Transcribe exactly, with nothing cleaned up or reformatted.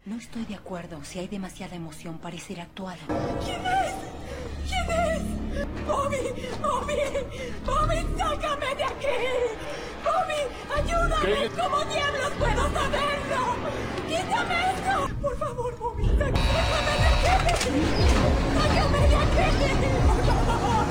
No estoy de acuerdo. Si hay demasiada emoción, parecerá actuada. ¿Quién es? ¿Quién es? ¡Bobby! ¡Bobby! ¡Bobby, sácame de aquí! ¡Bobby, ayúdame! ¿Qué? ¿Cómo diablos puedo saberlo? ¡Quítame eso! Por favor, Bobby, sácame de aquí. ¡Sácame de aquí! ¡Por favor!